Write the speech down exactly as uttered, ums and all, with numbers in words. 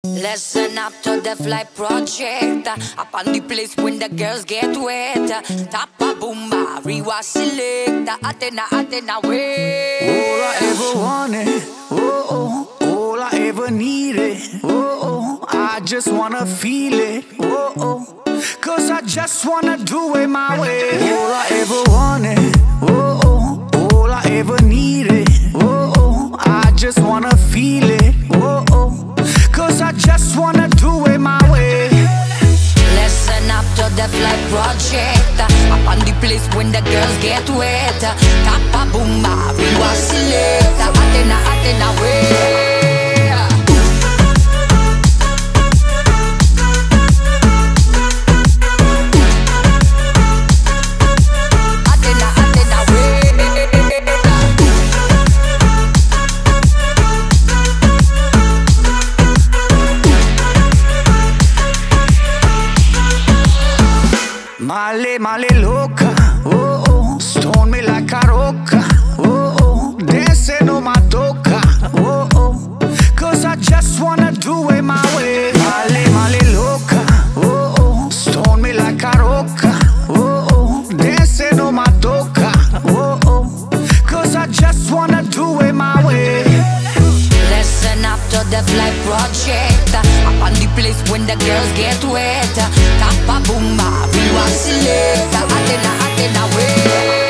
Listen up to the flight project. Up on the place when the girls get wet. Tapa boomba, rewa select. Athena, Athena, way. All I ever wanted, oh oh. All I ever needed, oh oh. I just wanna feel it, oh oh. Cause I just wanna do it my way. All I ever wanted, oh oh. All I ever needed, oh oh. I just wanna feel it, oh oh. Cause I just wanna do it my way. Listen up to the flight project. Up on the place when the girls get wet. Tapa boomba, rewa select. Athena, Athena, way. Male, male loca, oh oh. Stone me like a roca, oh oh. Dancing on my toca, oh oh. Cause I just wanna do it my way. Male, male loca, oh oh. Stone me like a roca, oh oh. Dancing on my toca, oh oh. Cause I just wanna do it my way. Listen up to the flight project. Up on the place when the girls get wet. Tapa boomba, rewa select. Athena, Athena, way.